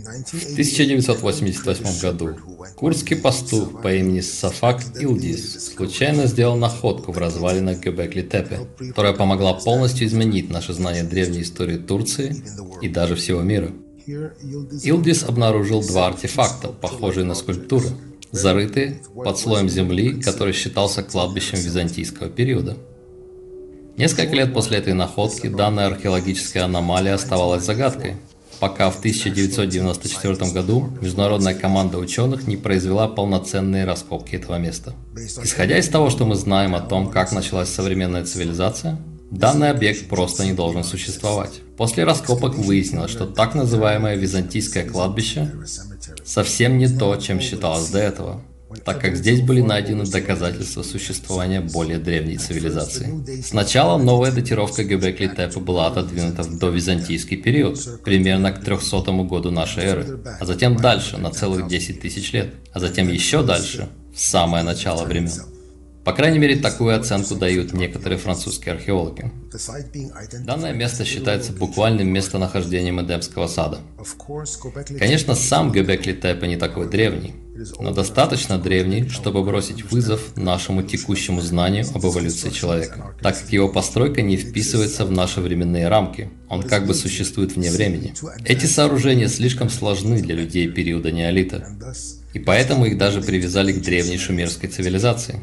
В 1988 году курдский пастух по имени Сафак Илдис случайно сделал находку в развалинах Göbekli-Tepe, которая помогла полностью изменить наше знание древней истории Турции и даже всего мира. Илдис обнаружил два артефакта, похожие на скульптуры, зарытые под слоем земли, который считался кладбищем византийского периода. Несколько лет после этой находки данная археологическая аномалия оставалась загадкой, пока в 1994 году международная команда ученых не произвела полноценные раскопки этого места. Исходя из того, что мы знаем о том, как началась современная цивилизация, данный объект просто не должен существовать. После раскопок выяснилось, что так называемое византийское кладбище совсем не то, чем считалось до этого, так как здесь были найдены доказательства существования более древней цивилизации. Сначала новая датировка Göbekli-Tepe была отодвинута в довизантийский период, примерно к 300 году нашей эры, а затем дальше, на целых 10 тысяч лет, а затем еще дальше, в самое начало времен. По крайней мере, такую оценку дают некоторые французские археологи. Данное место считается буквальным местонахождением Эдемского сада. Конечно, сам Göbekli-Tepe не такой древний, но достаточно древний, чтобы бросить вызов нашему текущему знанию об эволюции человека, так как его постройка не вписывается в наши временные рамки, он как бы существует вне времени. Эти сооружения слишком сложны для людей периода неолита, и поэтому их даже привязали к древней шумерской цивилизации.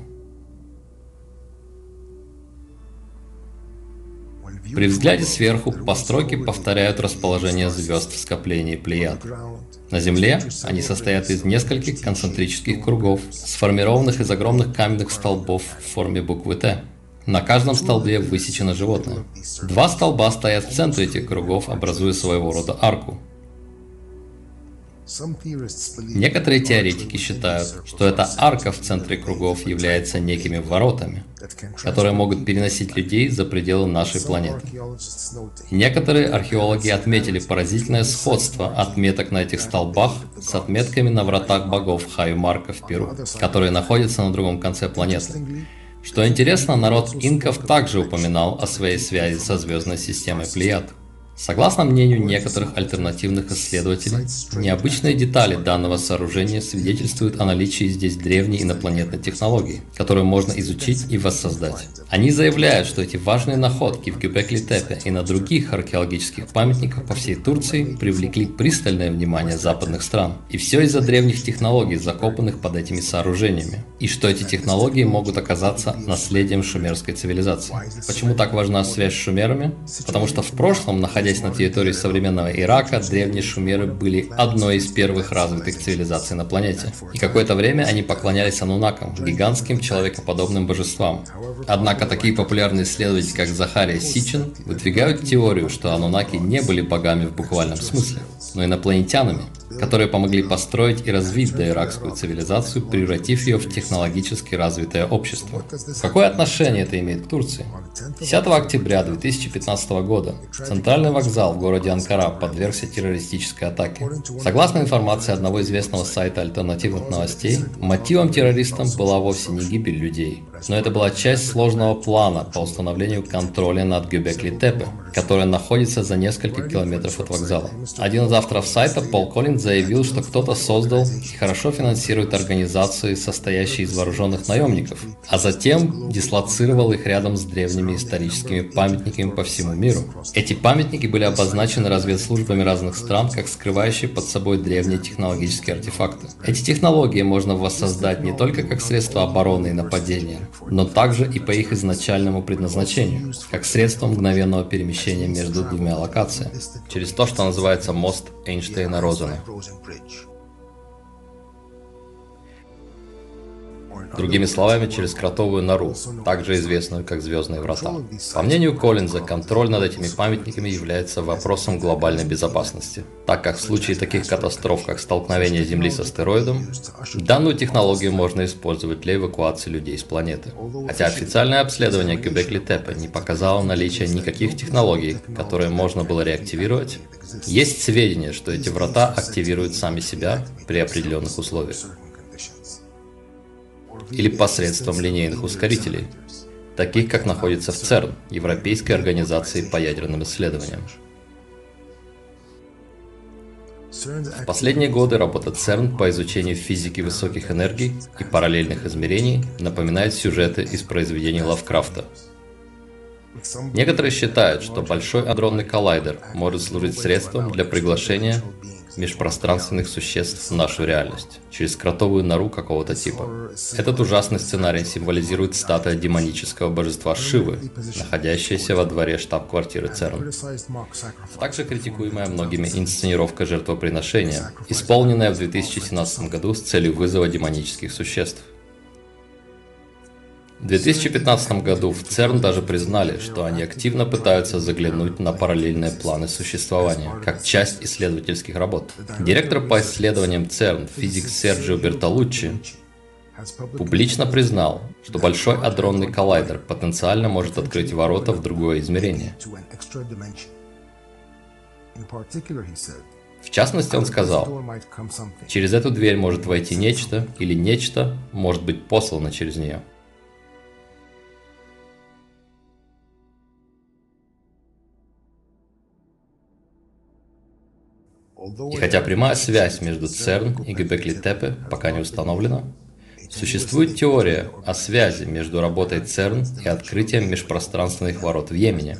При взгляде сверху постройки повторяют расположение звезд в скоплении Плеяд. На Земле они состоят из нескольких концентрических кругов, сформированных из огромных каменных столбов в форме буквы Т. На каждом столбе высечено животное. Два столба стоят в центре этих кругов, образуя своего рода арку. Некоторые теоретики считают, что эта арка в центре кругов является некими воротами, которые могут переносить людей за пределы нашей планеты. Некоторые археологи отметили поразительное сходство отметок на этих столбах с отметками на вратах богов Хаю-Марка в Перу, которые находятся на другом конце планеты. Что интересно, народ инков также упоминал о своей связи со звездной системой Плеяд. Согласно мнению некоторых альтернативных исследователей, необычные детали данного сооружения свидетельствуют о наличии здесь древней инопланетной технологии, которую можно изучить и воссоздать. Они заявляют, что эти важные находки в Göbekli-Tepe и на других археологических памятниках по всей Турции привлекли пристальное внимание западных стран. И все из-за древних технологий, закопанных под этими сооружениями. И что эти технологии могут оказаться наследием шумерской цивилизации. Почему так важна связь с шумерами? Потому что в прошлом, находясь на территории современного Ирака, древние шумеры были одной из первых развитых цивилизаций на планете. И какое-то время они поклонялись анунакам, гигантским человекоподобным божествам. Однако такие популярные исследователи, как Захария Сичин, выдвигают теорию, что анунаки не были богами в буквальном смысле, но инопланетянами, которые помогли построить и развить доиракскую цивилизацию, превратив ее в технологически развитое общество. Какое отношение это имеет к Турции? 10 октября 2015 года центральный вокзал в городе Анкара подвергся террористической атаке. Согласно информации одного известного сайта альтернативных новостей, мотивом террористам была вовсе не гибель людей, но это была часть сложного плана по установлению контроля над Göbekli-Tepe, которая находится за несколько километров от вокзала. Один из авторов сайта, Пол Коллинз, заявил, что кто-то создал и хорошо финансирует организации, состоящие из вооруженных наемников, а затем дислоцировал их рядом с древними историческими памятниками по всему миру. Эти памятники были обозначены разведслужбами разных стран как скрывающие под собой древние технологические артефакты. Эти технологии можно воссоздать не только как средство обороны и нападения, но также и по их изначальному предназначению, как средство мгновенного перемещения между двумя локациями, через то, что называется мост Эйнштейна-Розена. Другими словами, через кротовую нору, также известную как Звездные врата. По мнению Коллинза, контроль над этими памятниками является вопросом глобальной безопасности, так как в случае таких катастроф, как столкновение Земли с астероидом, данную технологию можно использовать для эвакуации людей с планеты. Хотя официальное обследование Göbekli-Tepe не показало наличия никаких технологий, которые можно было реактивировать, есть сведения, что эти врата активируют сами себя при определенных условиях. Или посредством линейных ускорителей, таких как находится в ЦЕРН, Европейской организации по ядерным исследованиям. В последние годы работа ЦЕРН по изучению физики высоких энергий и параллельных измерений напоминает сюжеты из произведений Лавкрафта. Некоторые считают, что Большой адронный коллайдер может служить средством для приглашения межпространственных существ в нашу реальность через кротовую нору какого-то типа. Этот ужасный сценарий символизирует статуя демонического божества Шивы, находящаяся во дворе штаб-квартиры ЦЕРН. Также критикуемая многими инсценировка жертвоприношения, исполненная в 2017 году с целью вызова демонических существ. В 2015 году в ЦЕРН даже признали, что они активно пытаются заглянуть на параллельные планы существования, как часть исследовательских работ. Директор по исследованиям ЦЕРН, физик Серджио Бертолуччи, публично признал, что Большой адронный коллайдер потенциально может открыть ворота в другое измерение. В частности, он сказал, через эту дверь может войти нечто, или нечто может быть послано через нее. И хотя прямая связь между ЦЕРН и Göbekli-Tepe пока не установлена, существует теория о связи между работой ЦЕРН и открытием межпространственных ворот в Йемене.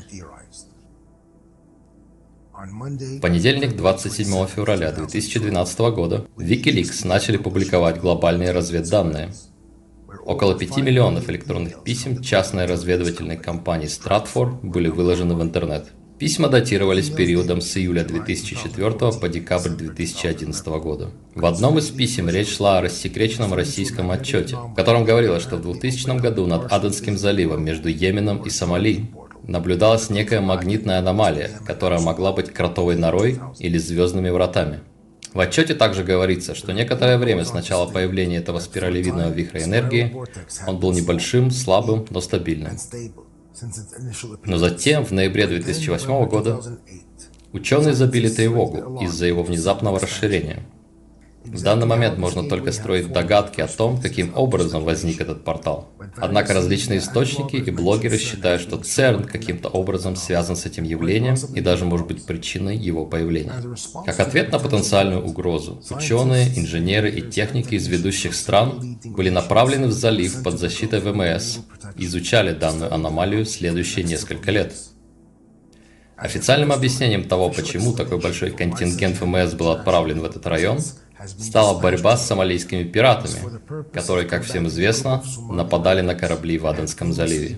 В понедельник, 27 февраля 2012 года, в Wikileaks начали публиковать глобальные разведданные. Около 5 миллионов электронных писем частной разведывательной компании Stratfor были выложены в интернет. Письма датировались периодом с июля 2004 по декабрь 2011 года. В одном из писем речь шла о рассекреченном российском отчете, в котором говорилось, что в 2000 году над Аденским заливом между Йеменом и Сомали наблюдалась некая магнитная аномалия, которая могла быть кротовой норой или звездными вратами. В отчете также говорится, что некоторое время с начала появления этого спиралевидного вихря энергии он был небольшим, слабым, но стабильным. Но затем, в ноябре 2008 года, ученые забили тревогу из-за его внезапного расширения. В данный момент можно только строить догадки о том, каким образом возник этот портал. Однако различные источники и блогеры считают, что ЦЕРН каким-то образом связан с этим явлением и даже может быть причиной его появления. Как ответ на потенциальную угрозу, ученые, инженеры и техники из ведущих стран были направлены в залив под защитой ВМС и изучали данную аномалию следующие несколько лет. Официальным объяснением того, почему такой большой контингент ВМС был отправлен в этот район, стала борьба с сомалийскими пиратами, которые, как всем известно, нападали на корабли в Аденском заливе.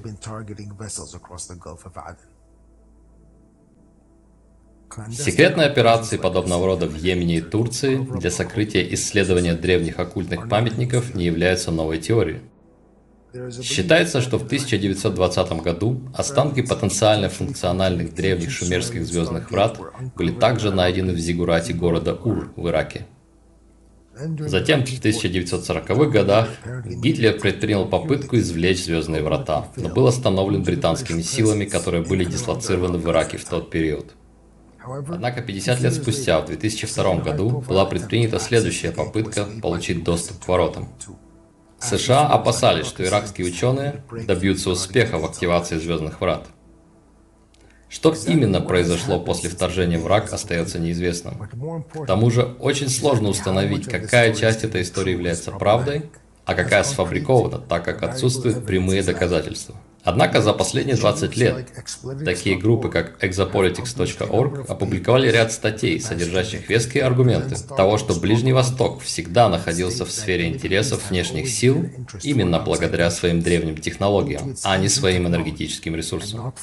Секретные операции подобного рода в Йемене и Турции для сокрытия исследования древних оккультных памятников не являются новой теорией. Считается, что в 1920 году останки потенциально функциональных древних шумерских звездных врат были также найдены в зиггурате города Ур в Ираке. Затем, в 1940-х годах, Гитлер предпринял попытку извлечь звездные врата, но был остановлен британскими силами, которые были дислоцированы в Ираке в тот период. Однако 50 лет спустя, в 2002 году, была предпринята следующая попытка получить доступ к воротам. США опасались, что иракские ученые добьются успеха в активации звездных врат. Что именно произошло после вторжения в Ирак, остается неизвестным. К тому же, очень сложно установить, какая часть этой истории является правдой, а какая сфабрикована, так как отсутствуют прямые доказательства. Однако за последние 20 лет такие группы, как exopolitics.org, опубликовали ряд статей, содержащих веские аргументы того, что Ближний Восток всегда находился в сфере интересов внешних сил именно благодаря своим древним технологиям, а не своим энергетическим ресурсам.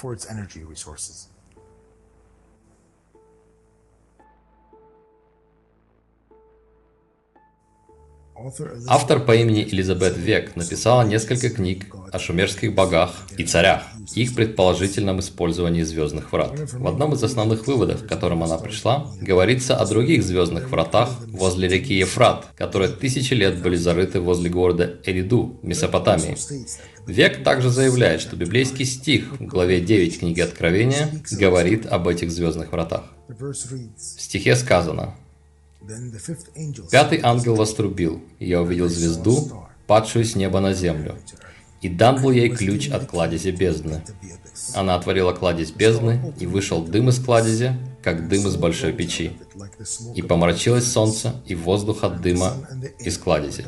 Автор по имени Элизабет Век написала несколько книг о шумерских богах и царях и их предположительном использовании звездных врат. В одном из основных выводов, к которым она пришла, говорится о других звездных вратах возле реки Ефрат, которые тысячи лет были зарыты возле города Эриду в Месопотамии. Век также заявляет, что библейский стих в главе 9 книги Откровения говорит об этих звездных вратах. В стихе сказано: «Пятый ангел вострубил, и я увидел звезду, падшую с неба на землю, И дан был ей ключ от кладези бездны. Она отворила кладезь бездны, и вышел дым из кладези, как дым из большой печи. И помрачилось солнце, и воздух от дыма из кладези.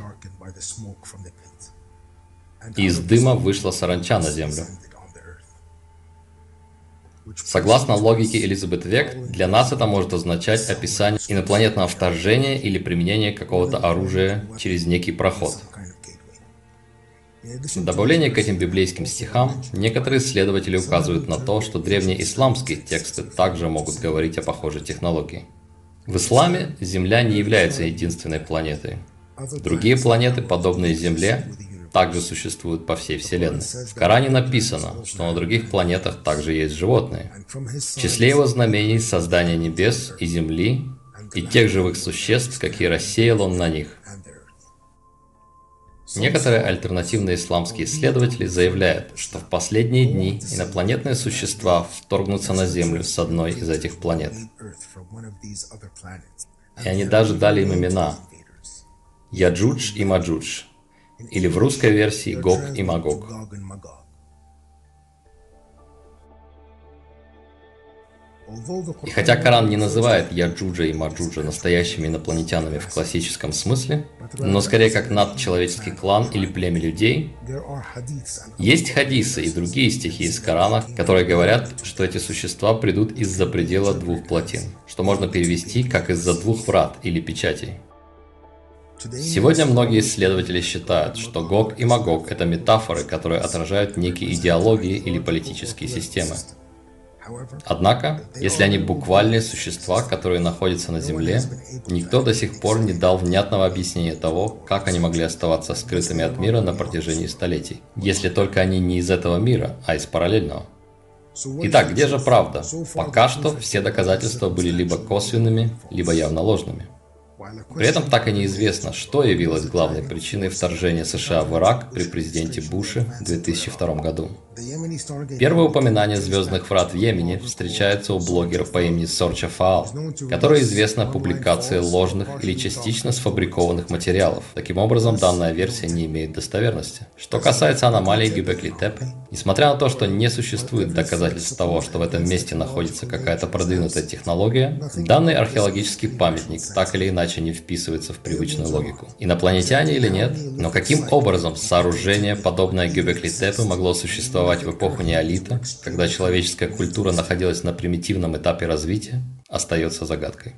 И из дыма вышла саранча на землю. Согласно логике Элизабет Век, для нас это может означать описание инопланетного вторжения или применение какого-то оружия через некий проход. В добавление к этим библейским стихам, некоторые исследователи указывают на то, что древние исламские тексты также могут говорить о похожей технологии. В исламе Земля не является единственной планетой. Другие планеты, подобные Земле, также существуют по всей Вселенной. В Коране написано, что на других планетах также есть животные. В числе его знамений создание небес и земли и тех живых существ, какие рассеял он на них. Некоторые альтернативные исламские исследователи заявляют, что в последние дни инопланетные существа вторгнутся на Землю с одной из этих планет. И они даже дали им имена – Яджудж и Маджудж, или в русской версии Гог и Магог. И хотя Коран не называет Яджуджа и Маджуджа настоящими инопланетянами в классическом смысле, но скорее как надчеловеческий клан или племя людей, есть хадисы и другие стихи из Корана, которые говорят, что эти существа придут из-за предела двух плотин, что можно перевести как из-за двух врат или печатей. Сегодня многие исследователи считают, что Гог и Магог – это метафоры, которые отражают некие идеологии или политические системы. Однако, если они буквальные существа, которые находятся на Земле, никто до сих пор не дал внятного объяснения того, как они могли оставаться скрытыми от мира на протяжении столетий, если только они не из этого мира, а из параллельного. Итак, где же правда? Пока что все доказательства были либо косвенными, либо явно ложными. При этом так и неизвестно, что явилось главной причиной вторжения США в Ирак при президенте Буше в 2002 году. Первое упоминание звездных врат в Йемене встречается у блогера по имени Сорча Фаал, который известна публикацией ложных или частично сфабрикованных материалов. Таким образом, данная версия не имеет достоверности. Что касается аномалии Гёбекли-Тепе, несмотря на то, что не существует доказательств того, что в этом месте находится какая-то продвинутая технология, данный археологический памятник так или иначе не вписывается в привычную логику. Инопланетяне или нет, но каким образом сооружение, подобное Гёбекли-Тепе, могло существовать в эпоху неолита, когда человеческая культура находилась на примитивном этапе развития, остается загадкой.